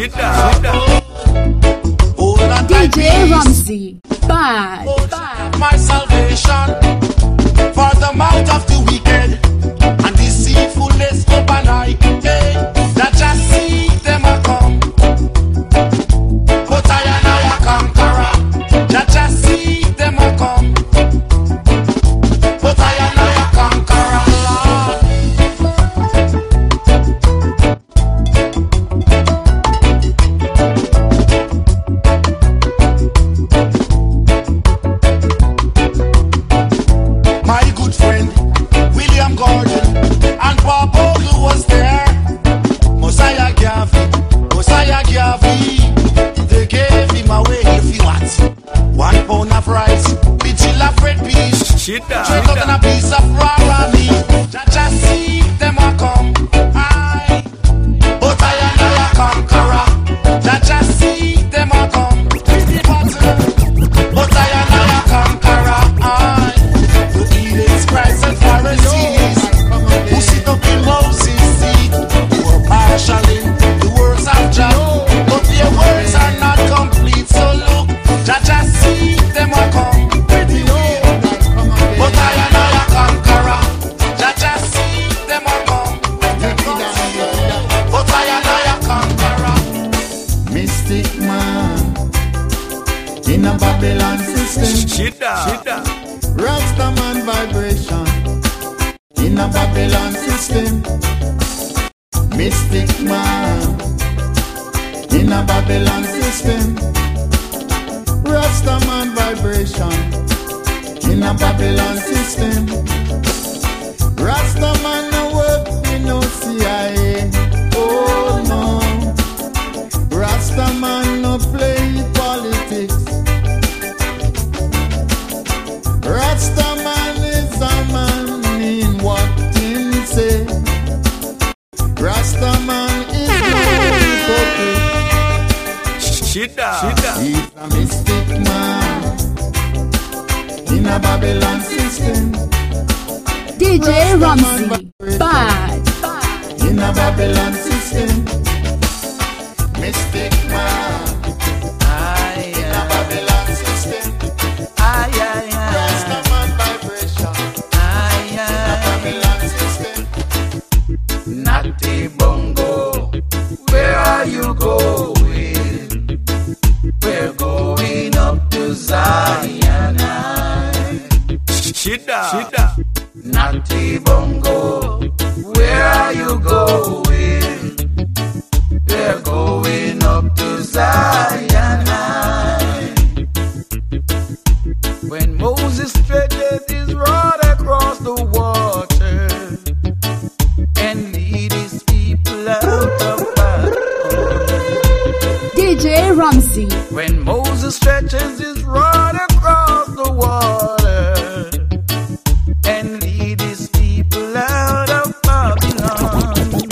DJ Ramsey, bad. My salvation for the mouth of the wicked and deceitfulness overnight. Hey, that just see them a come, but I a conqueror. That just see them a come, but I a conqueror. My good friend William Gordon and Bob Ogle was there. Mosiah Garvey, they gave him away if he wants 1 pound of rice, vigil of red peas, 3 dozen a piece of raw meat. Jaja see them a come, aye, but I a conqueror. Jaja see them a come, but I a conqueror, aye. Christ and Pharisees who sit up in Moses' seat, who are partial in the words of Jah, but their words are not complete. So look, Jah see them a come, but I a conqueror. Jah see them a come, but I a conqueror. Mystic man in a Babylon system. Rastaman vibration in a Babylon system. Mystic man in a Babylon system. Rastaman vibration in a Babylon system. Rastaman no work in no CIA. Oh no, Rastaman no play politics. Rastaman is a man in what him say. Rastaman is no hypocrite. He's a mystic man in a Babylon system. DJ Ramsey, bad. In a Babylon system. Mystic man in a Babylon system. Rastaman vibration in a Babylon system. Natty Bongo, where are you going? We're going up to Zion. Natty Bongo, where are you going? We're going up to Zion. When Moses stretched his rod across the water and lead his people out of Babylon. DJ Ramsey. When Moses stretches his rod across the water and lead his people out of Babylon.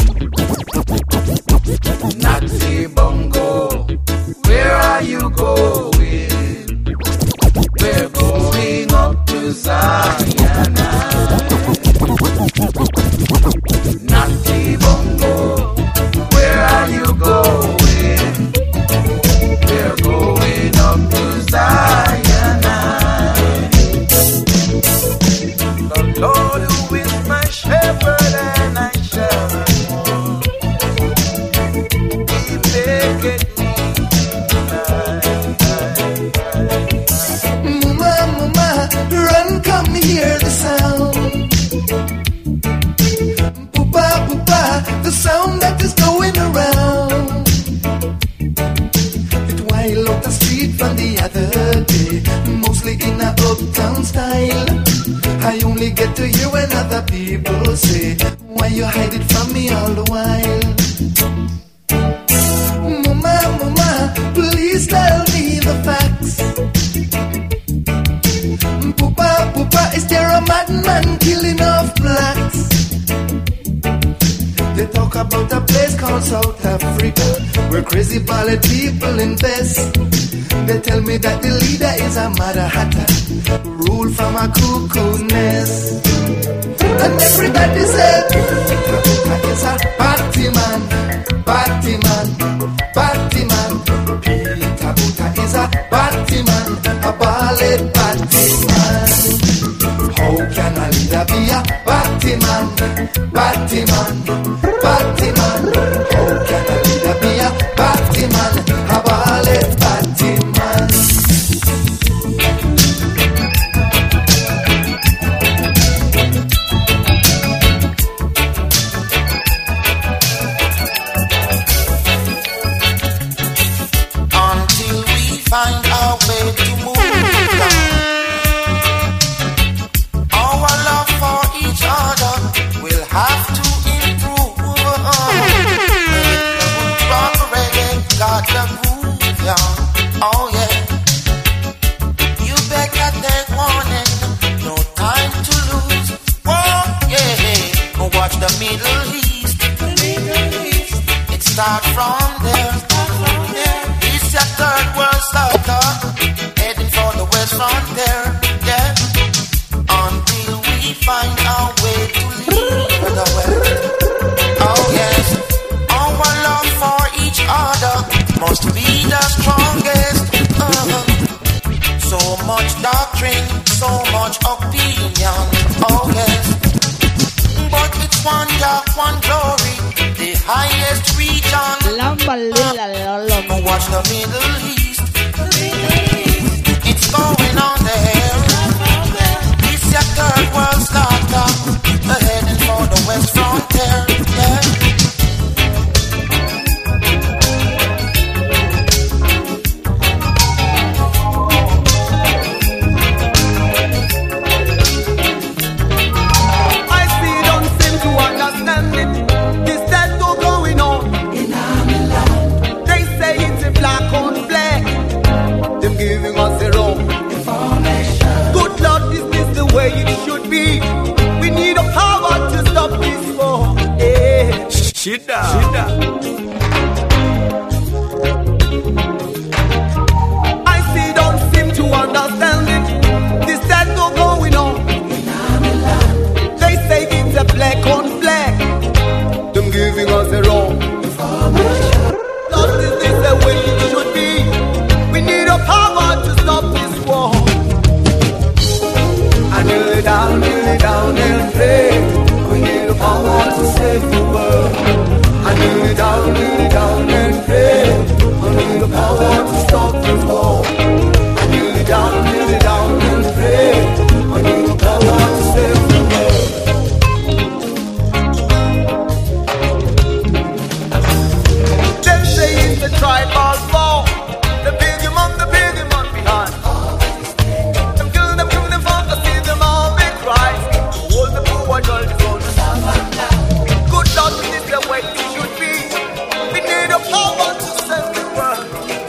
Nazi Bongo, where are you going? We're going up to Zion. Nazi Bongo, where are you going? We're going up to Zion. The Lord who is my shepherd and I shall not want. He maketh me lie. Mama, run, come hear the sound. Poopa, the sound that is going around. It wild up the street from the other day, mostly in a uptown style. I only get to hear when other people say, why you hide it from me all the while? Mama, please tell me the facts. Poopa, is there a madman killing off blacks? They talk about a place called South Africa, where crazy ballad people invest. They tell me that the leader is a Mother Hatter, rule from a cuckoo nest. And everybody said, is a party man, party man, party start from there. It's a third world starter, heading for the west frontier. Yeah, until we find our way to leave the west. Oh yes, our love for each other must be the strongest. So much doctrine, so much opinion. Oh yes, but it's one God, one glory, the highest region. Watch the Middle East. It's going on there. It's your third world starter, heading for the west frontier. Yeah. Giving us the wrong information. Good Lord, is this the way it should be? We need a power to stop this war. Yeah. Shida. I see, don't seem to understand it. This that no going on. They say it's a black on black. Them giving us the wrong information. Lord, is this the way it should be? We need a power to stop this war. I kneel it down and pray. We need a power to save the world. I kneel it down and pray. We need a power to stop this war. I kneel it down and pray. We need a power to save the world. Them say it's a tribal war. The big among the behind. Them kill them for to see them all make rise. All the poor girls on the good Lord, this is the way it should be. We need a power to save the world.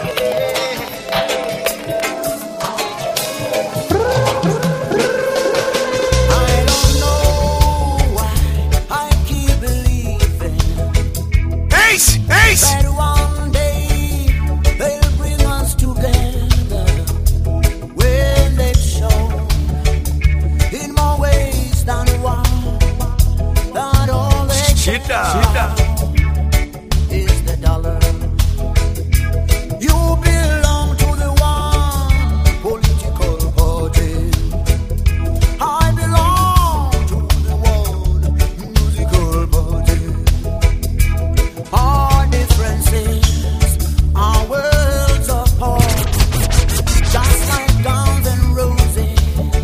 I don't know why I keep believing. Ace! That one day they'll bring us together when they've shown in more ways than one that all they Shida. is the dollar. You belong to the one political party. I belong to the one musical party. Our differences are worlds apart, just like Guns and Roses.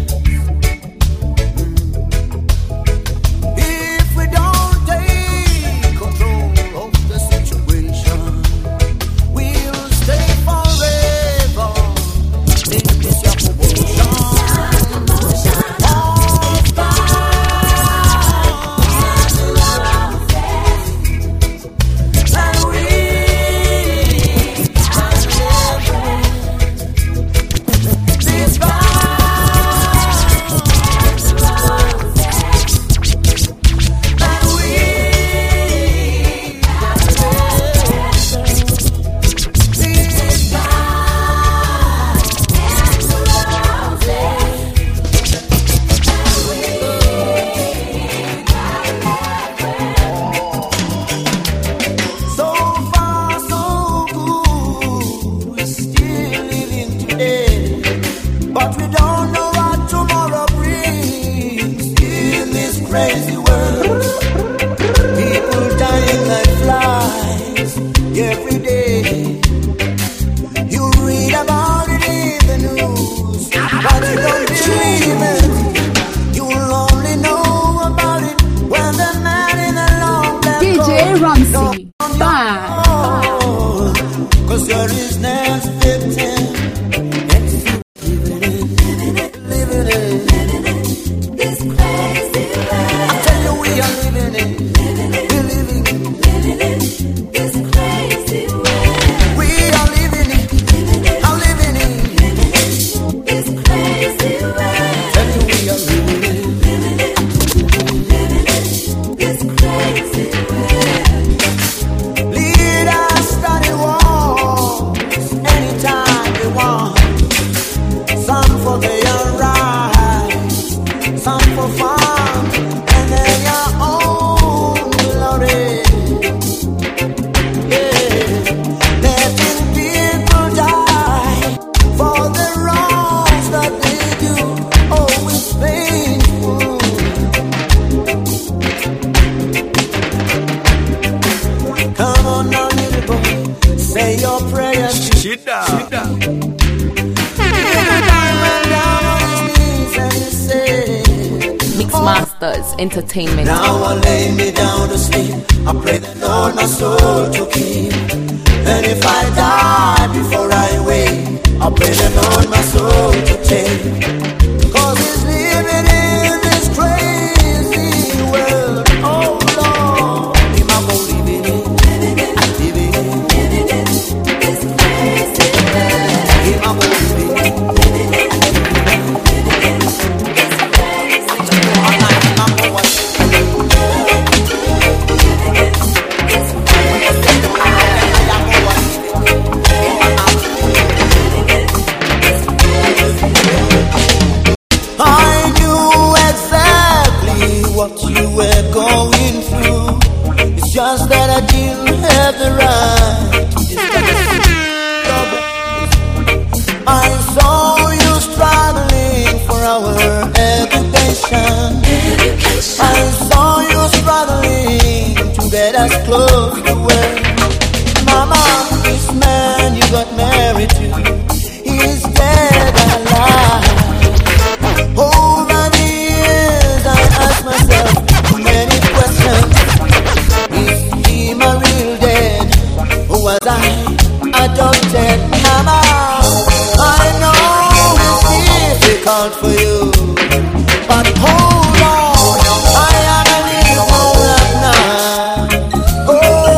If we don't take control of the situation, we'll stay forever in this commotion. So far, so good. We're still living today, but we don't know what tomorrow brings in this crazy world. People dying like flies every day. You read about it in the news, but you don't believe it. You'll only know about it when the man in the long black DJ coat Ramsey. Bad. Cause you're his next victim. Living it. This crazy world. I tell you we are living it. We're living it. This crazy world. We are living it. I'm living it. This crazy world. Tell you we are living it. This crazy world. Lead boy, say your prayers. Shida. Mixmasters Entertainment. Now I lay me down to sleep. I pray the Lord my soul to keep. And if I die before I wake, I pray the Lord my soul to take. Cause he's living in this crazy world. Oh Lord, him I'm living in, living in this crazy world. Him I'm living in, living in this crazy world. I knew exactly what you were going through. It's just that I didn't have the right. I saw you struggling for our education. I saw you struggling to get us close to where Mama, this man you got married to, he's dead and alive. Over the years I asked myself many questions. Is he my real dad? Or was I adopted? Mama, I know it's difficult for you, but hold on, I am a little right now. Oh.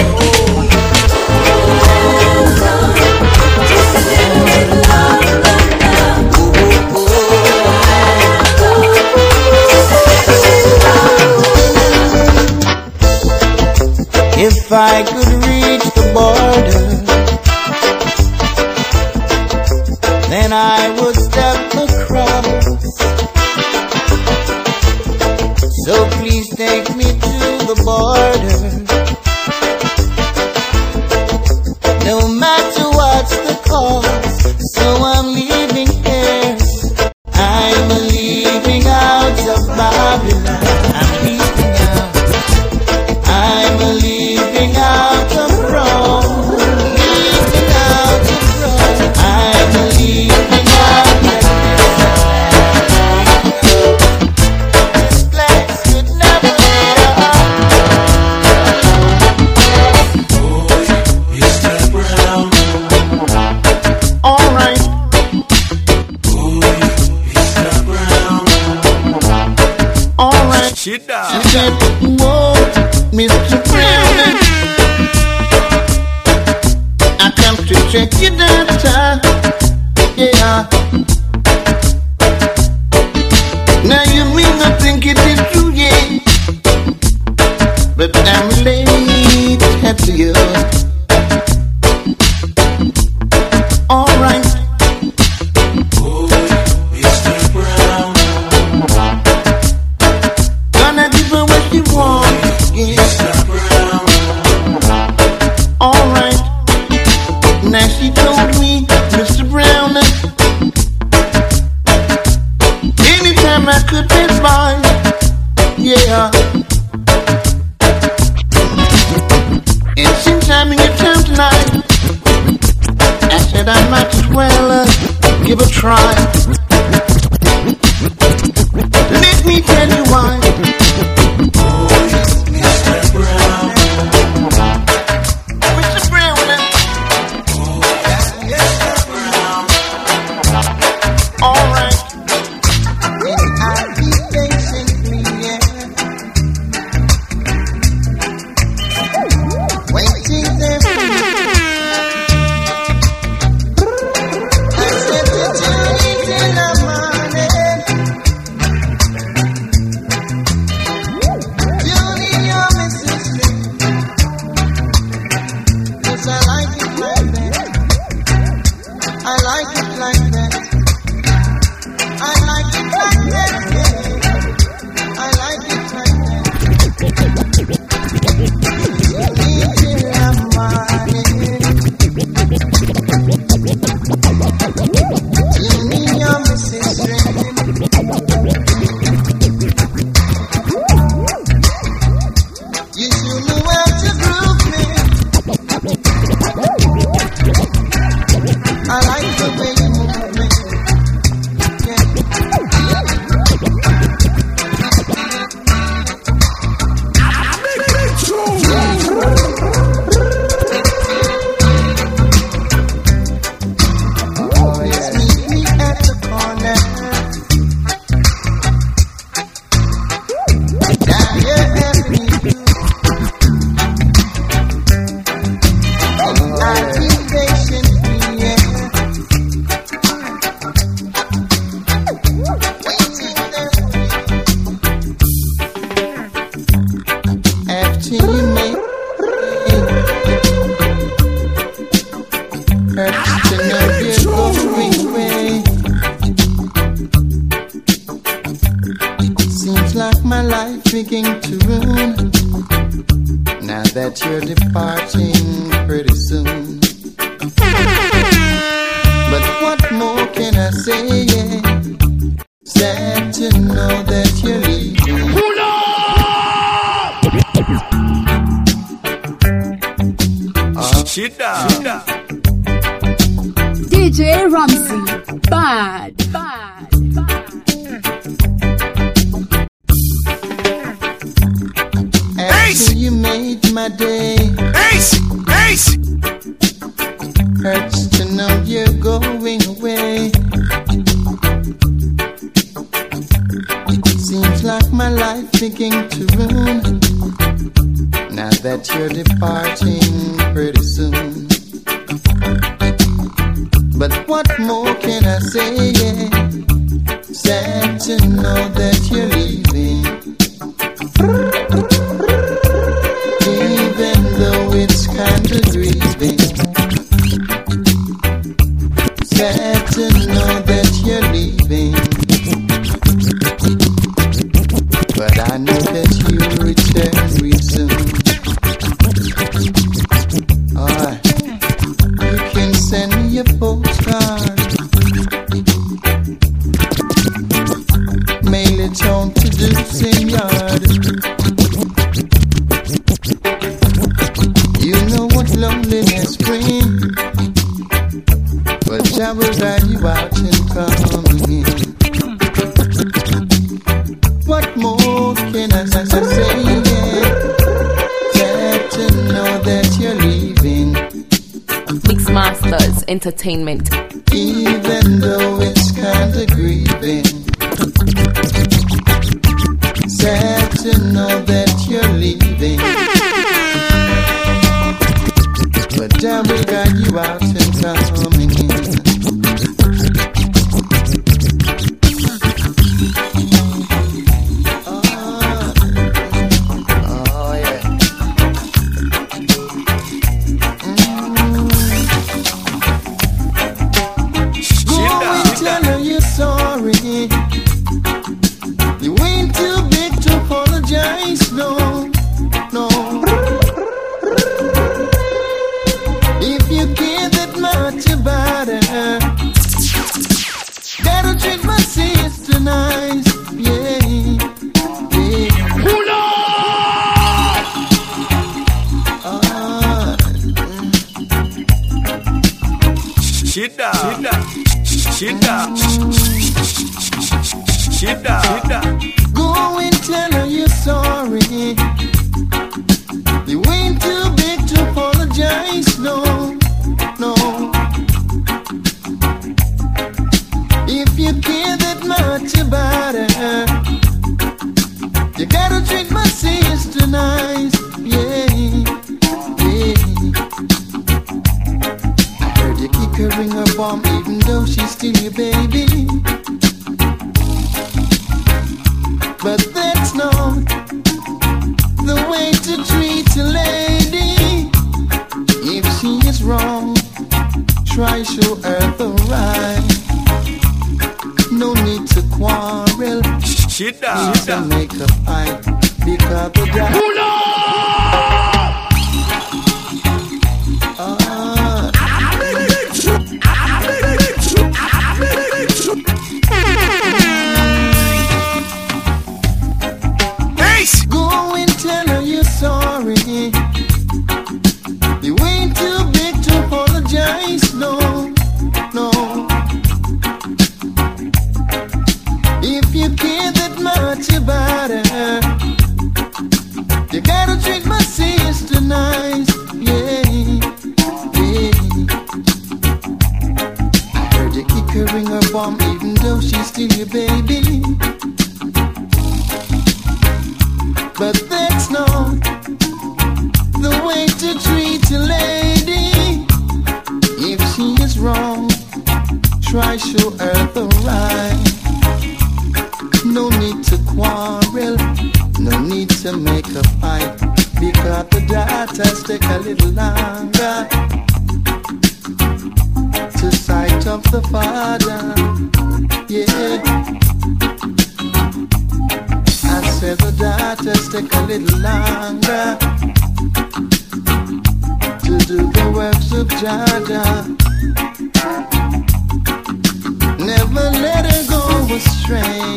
If I could reach the border, then I would step across. So please take me to the border. No matter what's the cost, so I'm leaving here. I'm leaving out of Babylon. I'm leaving out. I'm leaving out of Rome. Leaving out of Rome. I'm leaving out of this place could never end up. Oh, it's that brown. All right. Oh, it's that brown. All right. Shida. She said, whoa, Mr. Brown, I come to check your data. Yeah. Now you may not think it is true yet, but I'm late at you. All right. Oh, it's that brown. Gonna give her what you want. It's that brown. All right. Now she told me, Mr. Brown, anytime I could be by, yeah. And since I'm in your town tonight, I said I might as well give a try. Let me tell you why. It's that brown. Mr. Brown, all right. I keep patiently, yeah. Waiting there. I said the time is begin to ruin. Now that you're departing pretty soon. But what more can I say? Yeah. Sad to know that you're leaving. DJ Ramsey, bad. After you made my day, hurts to know you're going away. Seems like my life begin to ruin. Now that you're departing pretty soon. But what more can I say? Yeah. Sad to know that you're leaving. Even though it's kind of grieving. Sad to know that you're leaving. But I know that you'll return real soon. Alright, you can send me a postcard. Mail it home to Deucing Yard. You know what loneliness brings. But I will guide you out and come in. What more can I say? Yeah. Glad to know that you're leaving. Mixmasters Entertainment. Even though it's kinda grieving. Sad to know that you're leaving. But I will guide you out and coming in. Go and tell her you're sorry. You ain't too big to apologize, no, no. If you care that much about her, you gotta treat my sister nice, yeah, yeah. I heard you keep her ring her warm even though she's still your baby. But that's not the way to treat a lady. If she is wrong, try show her the right. No need to quarrel. Need to make a fight because the guy. Go and tell her you're sorry. You ain't too big to apologize, no, no. If you care that much about her, you gotta treat my sister nice, yeah, yeah. I heard you keep her ring her warm even though she's still your baby. But that's not the way to treat a lady. If she is wrong, try show her the right. No need to quarrel, no need to make a fight, because the daughters take a little longer to sight of the father, yeah. said the daughters take a little longer to do the works of Jaja. Never let her go astray.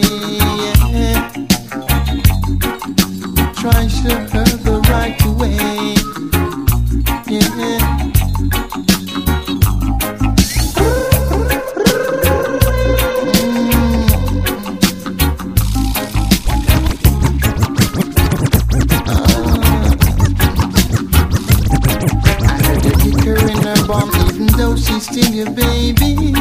Try to show her the right way. Even though she's still your baby,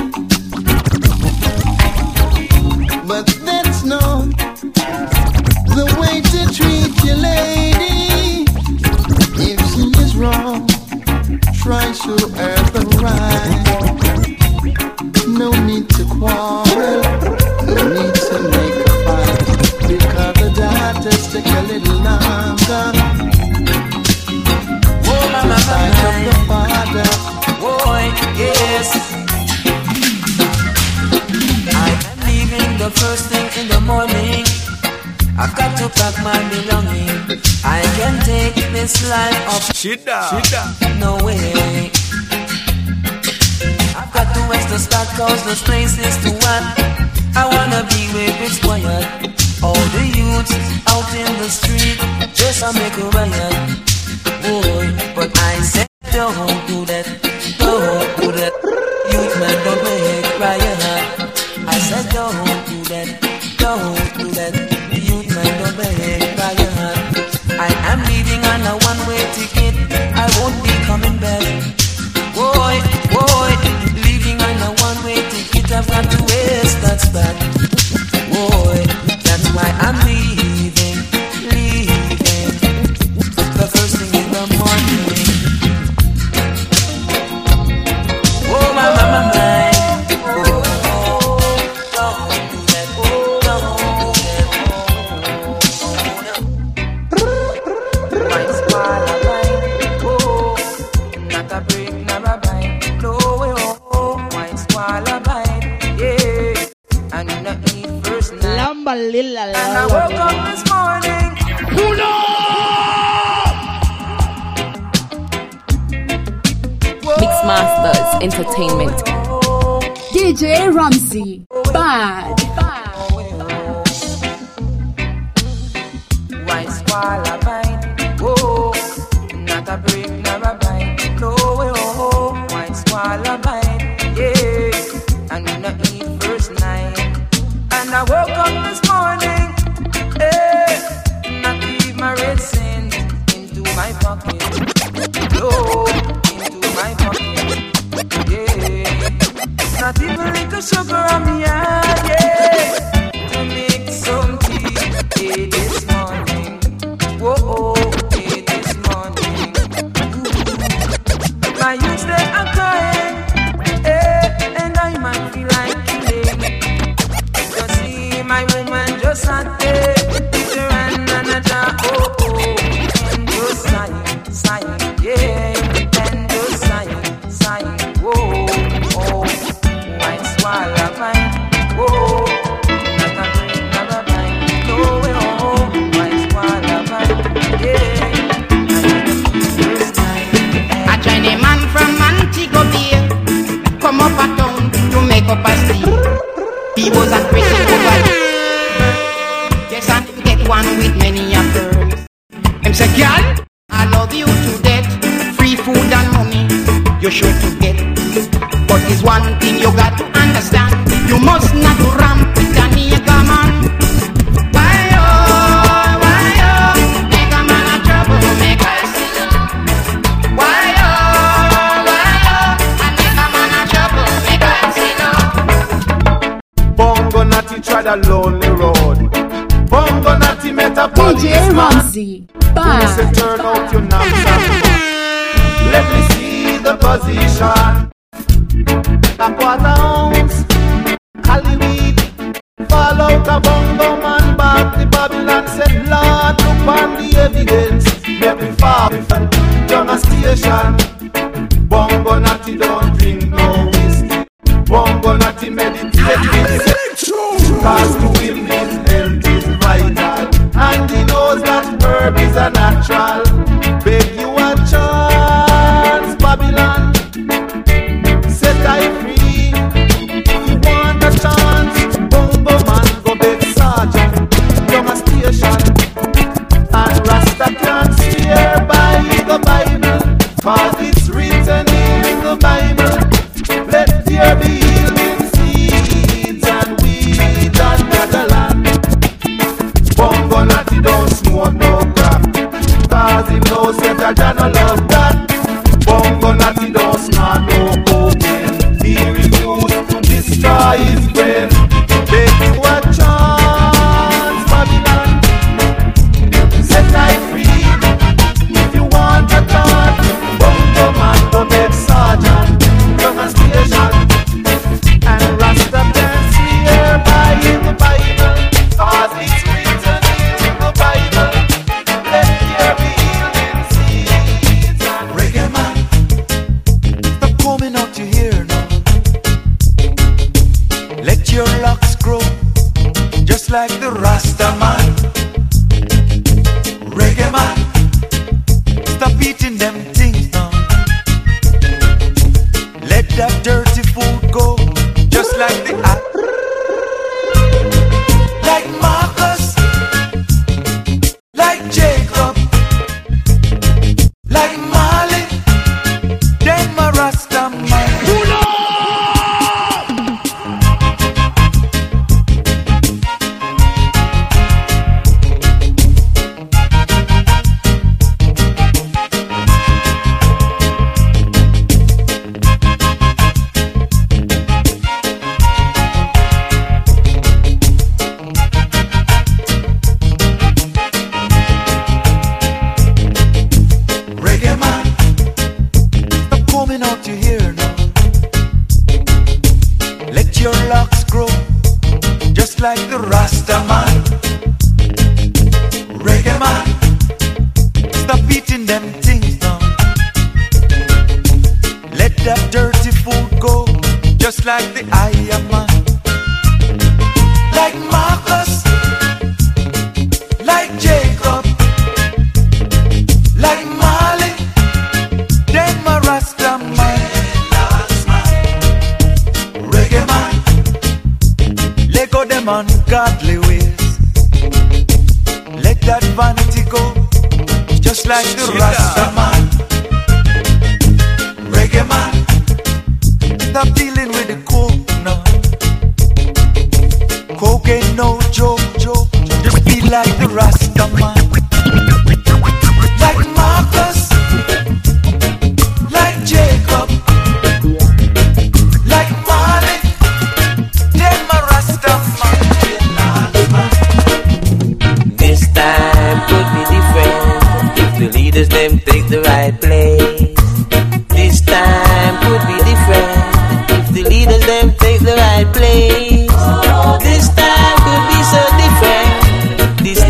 but that's not the way to treat your lady. If she is wrong, try show her the right. No need to quarrel, no need to make a fight, because the daughters take a little longer. Oh, mama, side of the father. Boy, yes. I am leaving the first thing in the morning. I've got to pack my belongings. I can take this life of Shida. No way. I've got to west the start cause this place is too hot. I wanna be where it's quiet. All the youths out in the street just to make a riot. Boy, but I said don't do that. Don't do that. Youth man, don't make riot. I said don't do that. Don't do that. Youth man, don't make riot. I am leaving on a one-way ticket. I won't be coming back. Boy, leaving on a one-way ticket. I've got to waste that spot. Boy, that's why I'm leaving. The first thing in the morning. Oh, my. And I woke up this morning. Mixmasters Entertainment. DJ Ramsey. Bad. White squall a bite. Oh, not a break, never a bite. No way, oh, white squall a bite. Yeah, and we not eat first night. And I woke up this morning, not leave my red cent into my pocket. No, into my pocket. Yeah, not even little sugar on me hand. Yeah, to make some tea. Yeah, this morning. Whoa, yeah, this morning. My youth they are crying, and I might feel like killing. My woman just sat there, Peter and Anna, and just sighing, yeah, and just sighing, whoa, white swallow pine, whoa, not a drink, not a pine, no way, white swallow pine, yeah, a Chinese man from Montego Bay come up a town to make up a scene. He was a crazy over. Yes, and he get one with many a girls. Him say, girl, I love you to death. Free food and money, you sure to get. But there's one thing you got to understand. You must not ramp with a nigga man. Why oh, make a man a trouble, make a sin. Why oh, make a man a trouble, make a sin. Bongo Natty tried a lonely road. Bongo Natty met a DJ Ramsey. He said, turn out your knapsack. Let me see the position. A quarter ounce, Hollywood. Fall out a bongo man back the Babylon. Said, Lord, look on the evidence. Let me fall down a station. Bongo Natty don't drink no whiskey. Bongo Natty meditate with sex. Cause to him his health is vital. And 'cause it's written in the Bible. Let there be yielding seeds and weeds under the land. Bongo natty don't smoke no crap, 'cause him knows that I don't love that. Bongo natty don't snort no cocaine, he refused to destroy his brain. Take you a chance, Babylon, set I free. If you want a thought, Bongo man go make sergeant from a station. And Rasta can swear by the Bible, 'cause it's written in the Bible. Let there be yielding seeds and reggae man. Stop coming out to here now. Let your locks grow, just like the Rasta man. Reggae man, stop eating them things now. Let that dirty food go, just like the like Marcus, like Jacob, like Mali, then my Rasta man. Reggae man, stop coming out to here now. Let your locks grow, just like the Rasta man. Reggae man, stop eating them things now. Let that dirty food go, just like the Iron man. Like Marcus, like Jacob, like Mali, then my Rasta man. Reggae man, let go them ungodly ways. Let that vanity go, just like the Rasta man. Reggae man, stop dealing with the coke now. Coke ain't no joke, just be like the Rasta man. Like Marcus, like Jacob, like Mali, then my Rasta man. This time could be different if the leaders them take the right place. This time could be different if the leaders them take the right place. This time could be so different. This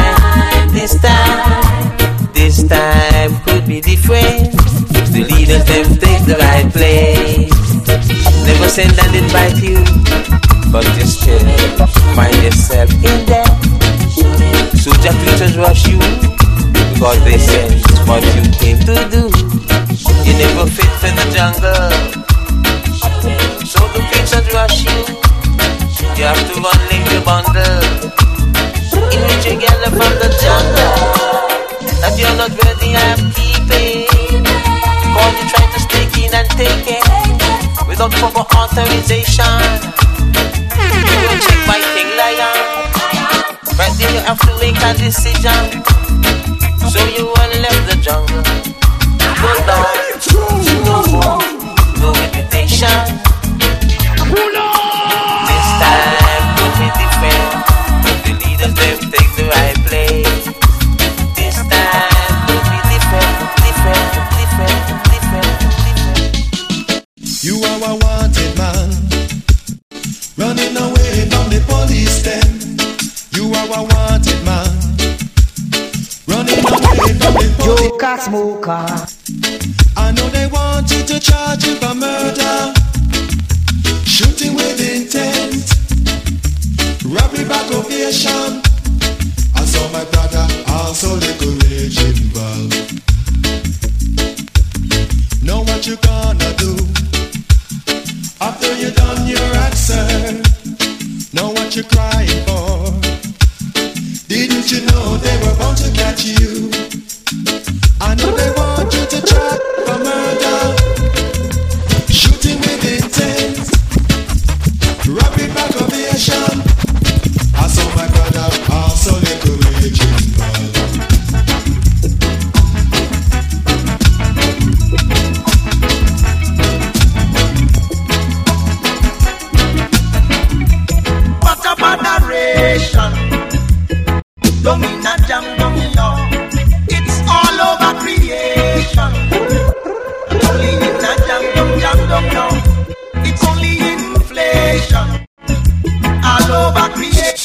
time could be different if the leaders them take the right place. Never send and invite you, but just chill, find yourself in there. Soldier creatures rush you because they sense what you came to do. You never fit for the jungle, so the creatures rush you. You have to run link the bundle in which you gather from the jungle. That you're not worthy of keeping, because you try to stay in and take it without proper authorization. You will check my King Lion. Right then you have to make a decision. So you will left the jungle. Go down, no reputation. This time could be different if the leaders them take the right place. This time could be different. You are a wanted man, running away from the police then. You are a wanted man, running away from the police. Joker smoker. I know they want you to charge you for murder, shooting with intent, robbery by probation. I saw my brother also little rage involved. Know what you gonna do after you done your accent? Know what you're crying for? Didn't you know they were bound to catch you? I know they want you to try.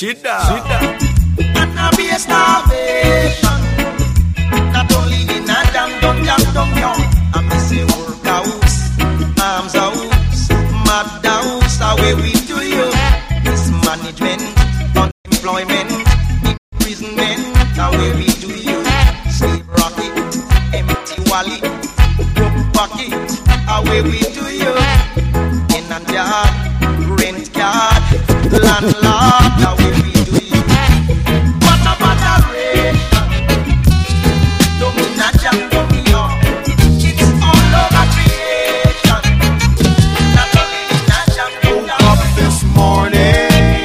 And now be a starvation. Not only in a jam, I miss a workhouse, arms house, mad house, the way we do you. Mismanagement, unemployment, imprisonment, the way we do you. Slave rocket, empty wallet, broke pocket, the way we do you. In and yard, rent card, landlord, the way we do you. What a moderation, don't mean a jam, don't mean you. It's all over creation. Not only in a jam, woke up this morning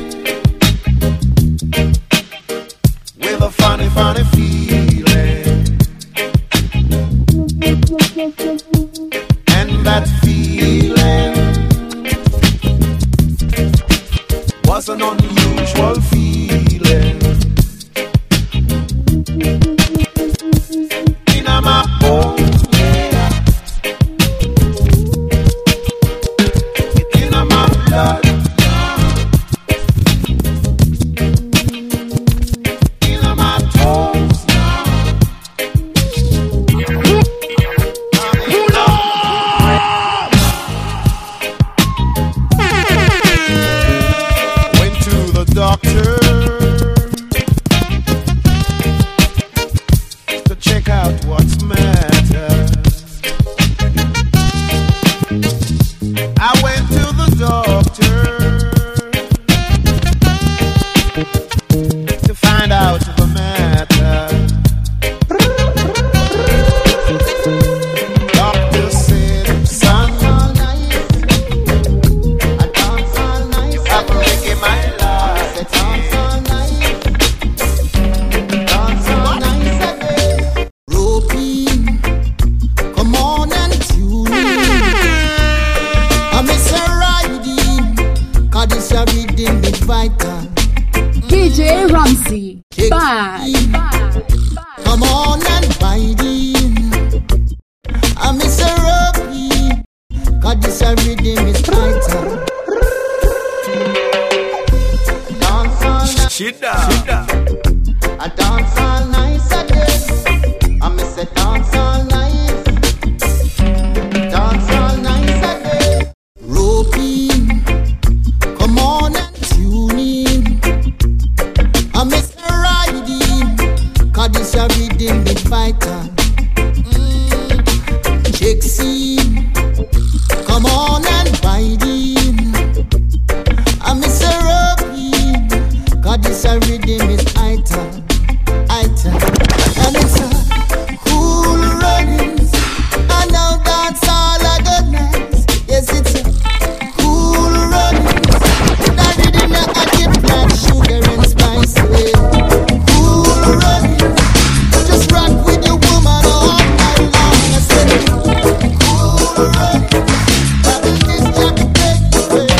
with a funny feeling, and that feeling was an unusual feeling. In my own way, in my blood, in my toes now. Went to the doctor to check out what's matter. I went to the doctor to find out the matter. Doctor said, son, you have to make it my life. Roping, come on and tune in. I miss a riding, 'cause this a rhythm is vital. DJ Ramsey. Bad. Come on and bite in. I miss a roping, 'cause this a rhythm is vital. Dance all night. I dance all night again. I miss a dance all night. Dance all night again. Roping, come on and tune in. I miss a riding, 'cause this a rhythm is vital. Check scene, come on and bite in. I miss a roping, 'cause this a rhythm is vital. And it's a cool runnings, and now that's all I got nice. Yes, it's a cool runnings, that rhythm that I give like sugar and spice. Cool runnings, just rock with your woman all night long. I said, cool runnings, that is this jacket take the way.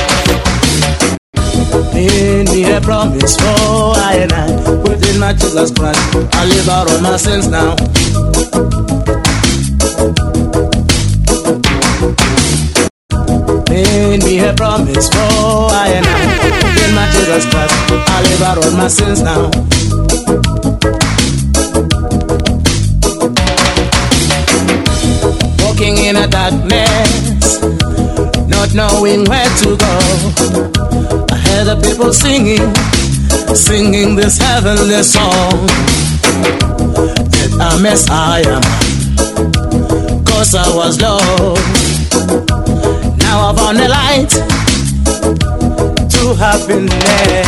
Made me a promise for I and I. Within my Jesus Christ, I live out on my sins now. Made me a promise for I and I. Within my Jesus Christ, I live out on my sins now. Walking in a darkness, not knowing where to go. I heard the people singing this heavenly song. Did I miss I am? 'Cause I was lost. Now I found the light to happiness.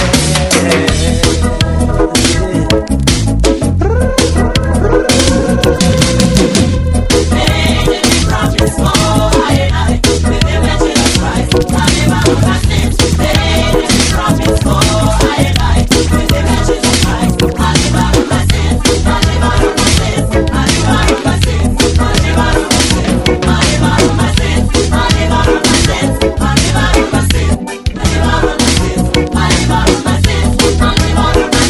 I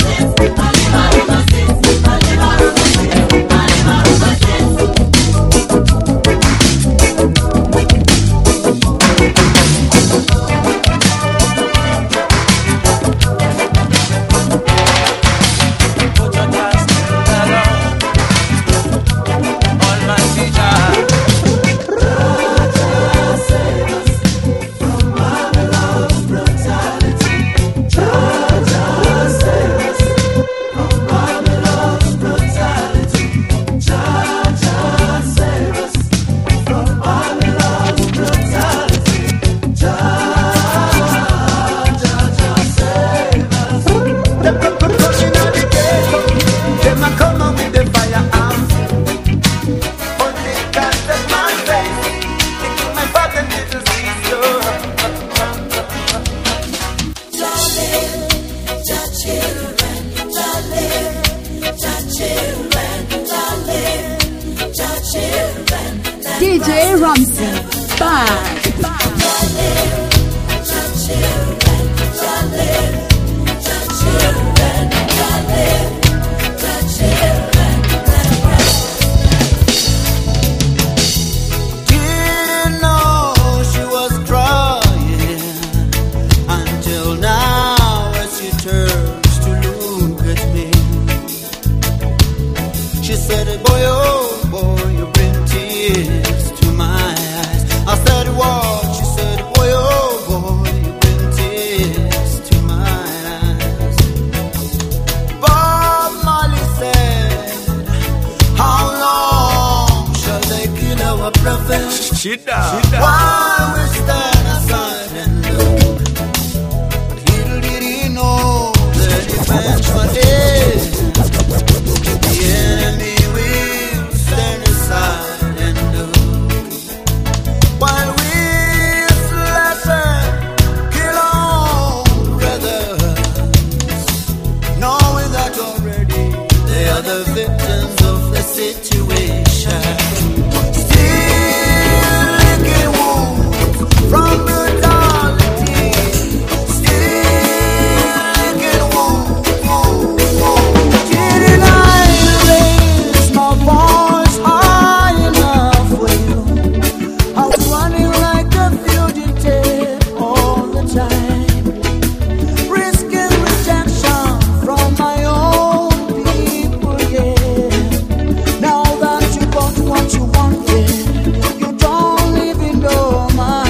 DJ Ramsey. Bad. Why we stand aside and look? Little did he know that eventually the enemy will stand aside and look. While we slap and kill our brothers, knowing that already they are the victims of the situation. From brutality, still get did I raise my voice high enough for you? I was running like a fugitive all the time, risking rejection from my own people, yeah. Now that you got what you wanted, you don't even know my.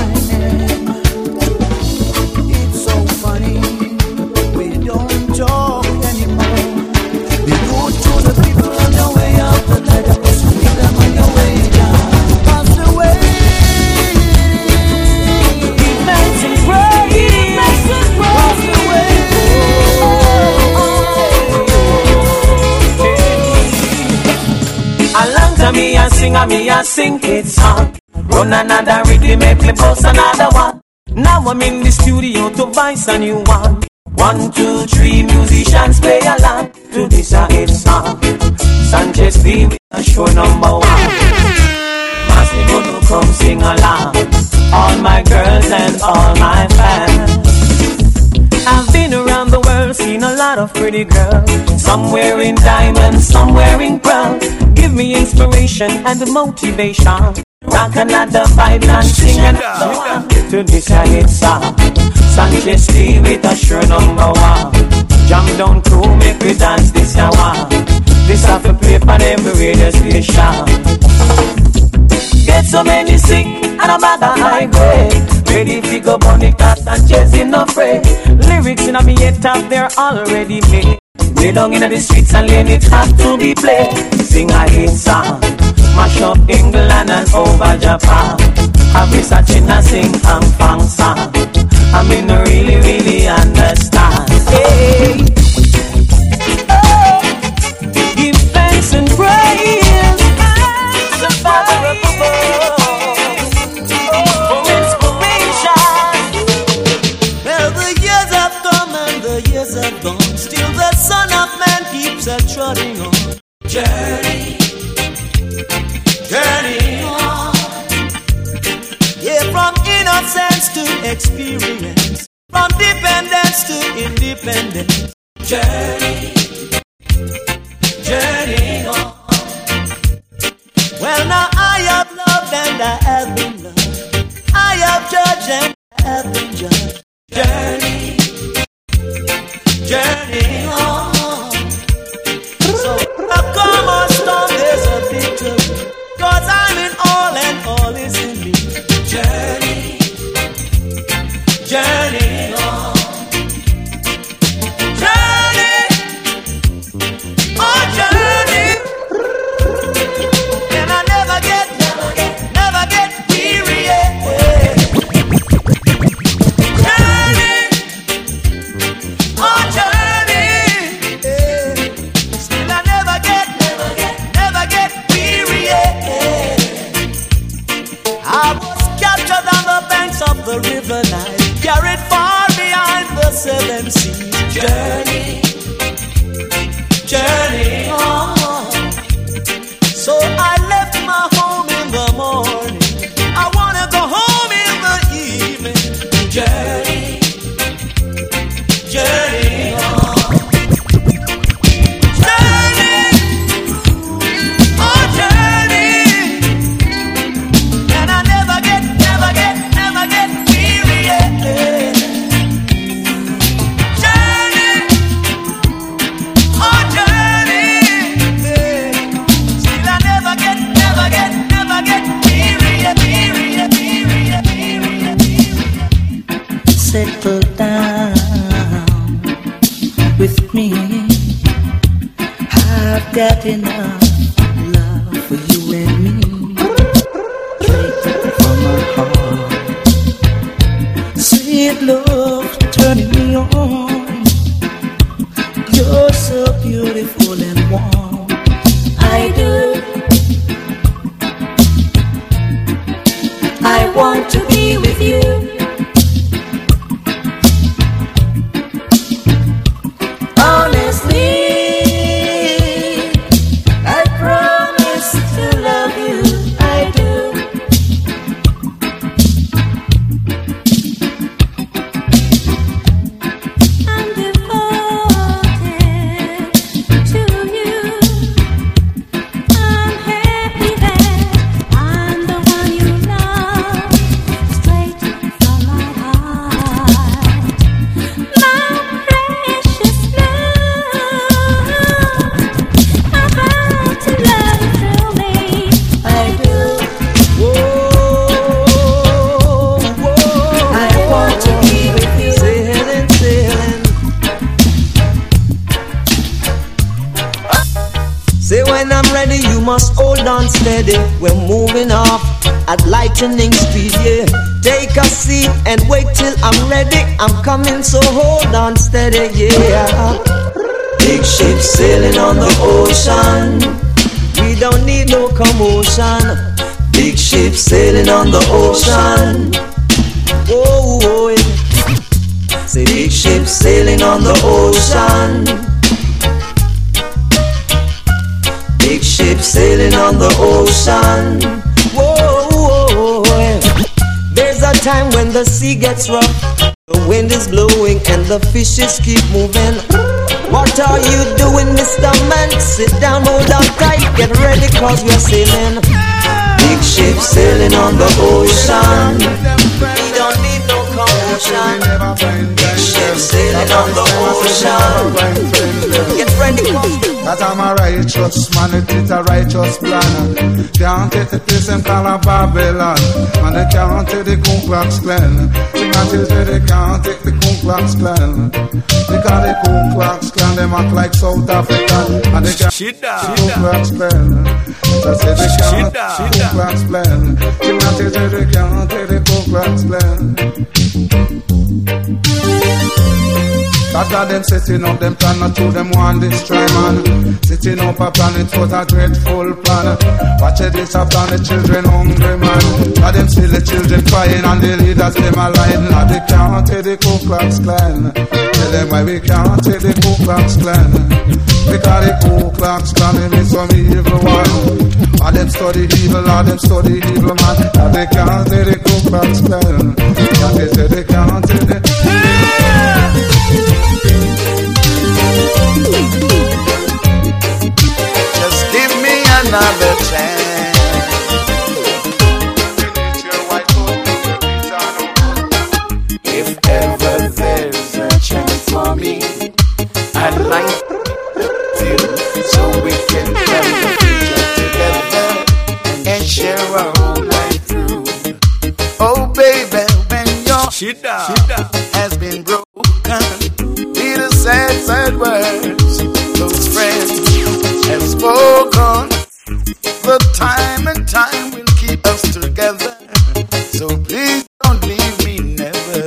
Me a sing it song. Run another rhythm, make me post another one. Now I'm in the studio to voice a new one. 1, 2, 3 musicians play along to this a hit song. Sanchez D with a show number 1. Massive gonna come sing along. All my girls and all my fans. I've been around the world, seen a lot of pretty girls. Some wearing diamonds, some wearing pearls. Give me inspiration and motivation. Rock another vibe and sing another one. To this a hit song. Sanchez D with a sure number 1. Jam down crew, make we dance this a one. This have to play on every radio station. Get so many sick and I'm at a high grade. Ready to go bunny cat and chasing no fray. Lyrics in a me head top, they're already made. Lay down in the streets and lane it have to be played. Sing a hit song, mash up England and over Japan. Have me searching a sing and fang song. I mean really, really understand. Hey. Oh. Give thanks and praise the Father of above. For inspiration. Well, the years have come and the years have gone. Still the Son of Man keeps a trotting on. Journey on. Yeah, from innocence to experience, from dependence to independence. Journey on. Well, now I have loved and I have been loved. I have judged and I have been judged. Journey on. So come on, storm, there's a victory. 'Cause I'm in all and all is in me. Journey on. Journey. And I never get weary. Journey. Still I never get weary. I was captured on the banks of the river Nile, carried far behind the 7 seas. Journey on. So I left my home in the morning. got enough love for you and me, straight from my heart. Sweet love turning me on. You're so beautiful and warm. I do. I want to be with you. Honestly, I promise to love you. I do. I'm devoted to you. I'm happy that I'm the one you love, straight from my heart. My precious love, I vow to love you truly. I do. I want to be with you. Sailing, sailing. Say when I'm ready, you must hold on steady. We're moving off at lightning speed, yeah. Take a seat and wait till I'm ready. I'm coming, so hold on steady, yeah. Big ship sailing on the ocean. We don't need no commotion. Big ship sailing on the ocean. Whoa, whoa, yeah. Say big ship sailing on the ocean. Big ship sailing on the ocean. Whoa, whoa, whoa. There's a time when the sea gets rough, the wind is blowing and the fishes keep moving. What are you doing, Mr. Man? Sit down, hold on tight, get ready, cause we're sailing. Big ship sailing on the ocean. We don't need no commotion. Big ship sailing on the ocean. Get ready, cause that I'm a righteous man, it is a righteous plan. Can't take the place and call a Babylon. And they can't take the Ku Klux Klan. They can't take the Ku Klux Klan. Because the Ku Klux Klan, they act like South African. And they can't take the Ku Klux Klan. So say they can't take the Ku Klux Klan. They can't take the Ku Klux Klan. That got them setting up them plan, not to them want destroy man. Setting up a plan, it was a dreadful plan. Watch it, this up on the children hungry man. Got them see the children crying and the leaders them a lying. Now they can't take the Ku Klux Klan. Tell them why we can't take the Ku Klux Klan. Because the Ku Klux Klan is some evil one. All them study evil, all them study evil man. Now they can't take the Ku Klux Klan. Now they say they can't take the Just give me another chance. If ever there's a chance for me, I'd like to, so we can come together and share our whole life through. Oh baby, when your has been broken, be the sad, sad words those friends have spoken. The time and time will keep us together, so please don't leave me never.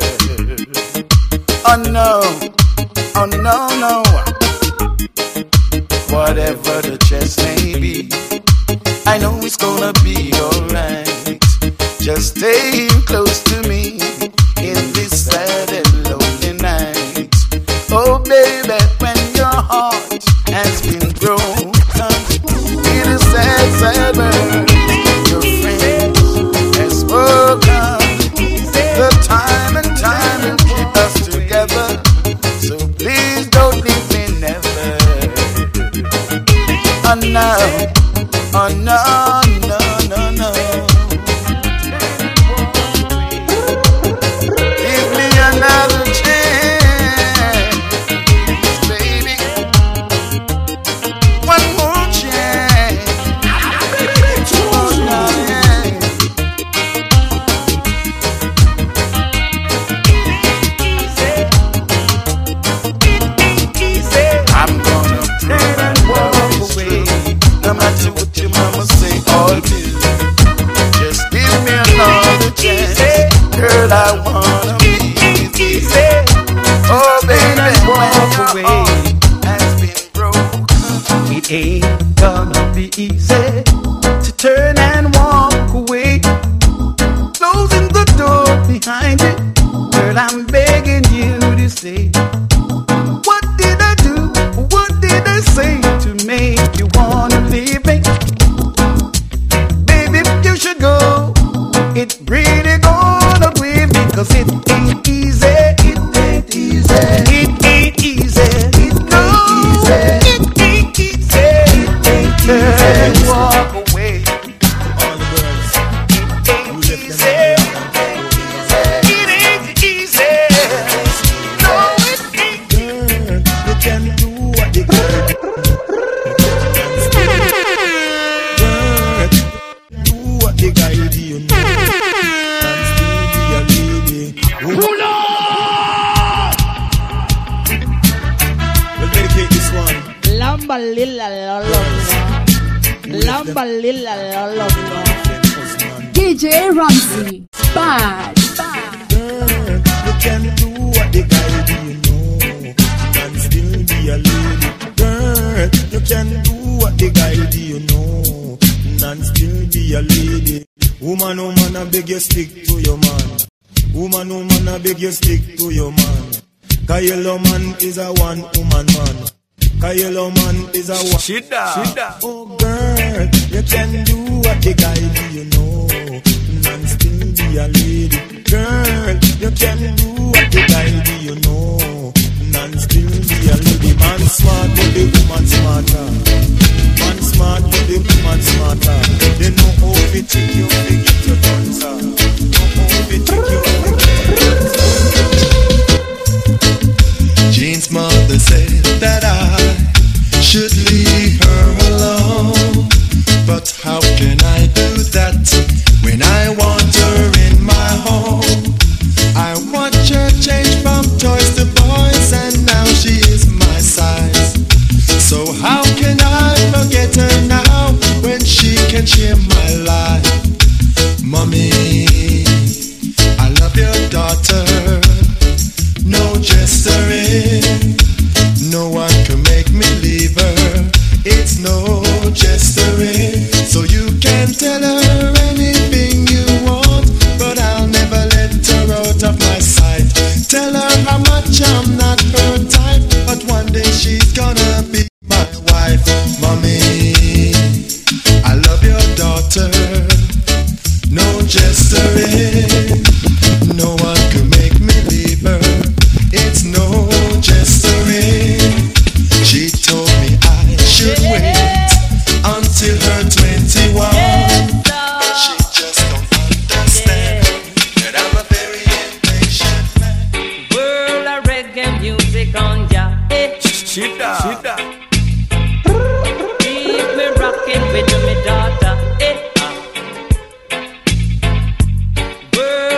Oh no, oh no, no. Whatever the chance may be, I know it's gonna be alright. Just stay close to me in this sad and lonely night. Oh baby, when your heart has been broken, it is sad, sad word your friend has spoken. The time and time will keep us together, so please don't leave me never. Oh no, oh no, no, no, no. girl I wanna be. It ain't easy. Oh baby, walk away has been broke. It ain't gonna be easy to turn and walk away, closing the door behind you. Girl, I'm begging you to stay. What did I do? What did I say to make you wanna leave me? Baby, you should go. It really gonna with me, 'cause it ain't easy. It ain't easy. It ain't easy. It ain't easy. It ain't easy. Walk away. All the girls. It ain't easy. It ain't easy. No, it ain't. Girl, you can do what you can. Girl, do what the guy do, you know. Lamba lila lolonga, lamba lila lolonga. DJ Ramsey, bad. Girl, you can do what the guy do, you know, and still be a lady. Girl, you can do what the guy do, you know, and still be a lady. Woman, oh man, I beg you stick to your man. Woman, oh man, I beg you stick to your man. 'Cause yellow man is a one-woman man. 'Cause yellow man is a one. Shida. Oh girl, you can do what the guy do, you know, and still be a lady. Girl, you can do what the guy do, you know, and still be a lady. Man smart, but the woman smarter. Man smart, but the woman smarter. They know how to trick you, they get your dancer. Know how to trick you, they get your dancer. Jane's mother said that I should leave her alone, but how can I do that when I want her in my home? I watch her change from toys to boys, and now she is my size. So how can I forget her now when she can share my life? Mommy, I love your daughter. No gesturing, no one can make me leave her. It's no gesturing, so you can tell her anything you want, but I'll never let her out of my sight. Tell her how much I'm not her type, but one day she's gonna be my wife. Mommy, I love your daughter. No gesturing, no one can make me leave her. It's no gesturing. She told me I should wait until her 21. She just don't understand that I'm a very impatient man. World of reggae music on ya. Shida. Keep me rocking with me daughter.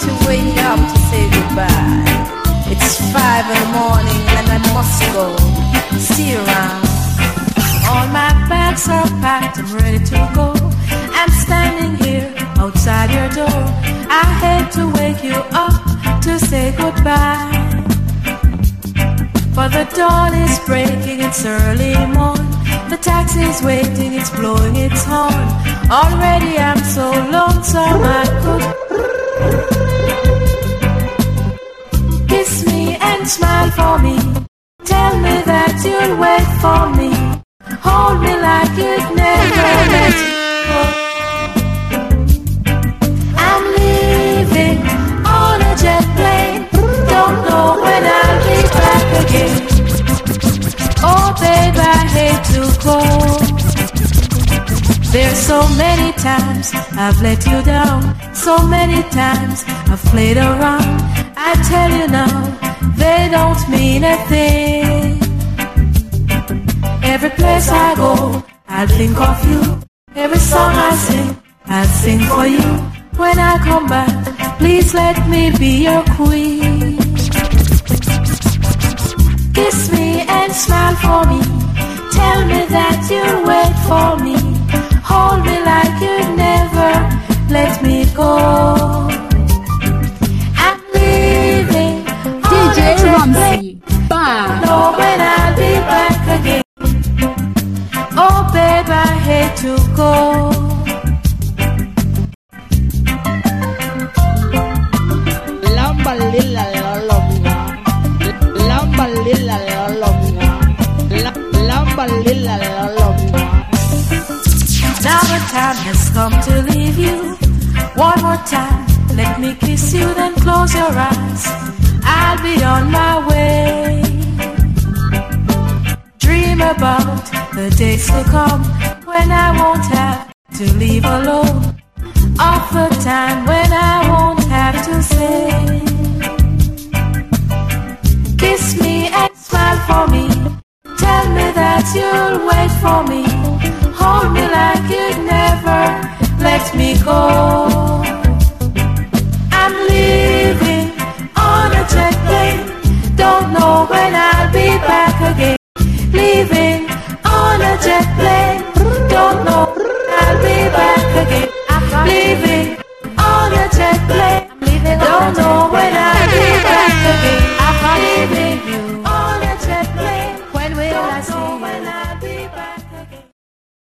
to wake up to say goodbye. It's 5 in the morning and I must go. See you around. All my bags are packed, I'm ready to go. I'm standing here outside your door. I hate to wake you up to say goodbye, but the dawn is breaking, it's early morn. The taxi's waiting, it's blowing its horn. Already I'm so lonesome I could kiss me and smile for me. Tell me that you'll wait for me. Hold me like you'd never let go. I'm leaving on a jet plane. Don't know when I'll be back again. Oh babe, I hate to go. There's so many times I've let you down. So many times I've played around. I tell you now, they don't mean a thing. Every place I go, I'll think of you. Every song I sing, I'll sing for you. When I come back, please let me be your queen. Kiss me and smile for me. Tell me that you'll wait for me. Hold me like you'd never let me go. I'm leaving DJ Ramsey. Bye. Know when I'll be back again. Oh babe, I hate to go. Lamba lila lolonga, lamba lila lolonga, lamba lila lolonga. Now the time has come to leave you. One more time, let me kiss you, then close your eyes. I'll be on my way. Dream about the days to come when I won't have to leave alone. Of the time when I won't have to say, kiss me and smile for me. Tell me that you'll wait for me. Hold me like you'd never let me go. I'm leaving on a jet plane. Don't know when I'll be back again. Leaving on a jet plane. Don't know when I'll be back again. Leaving on a jet plane. Don't know when I'll be back again. I'm leaving you on a jet plane. When will I see you?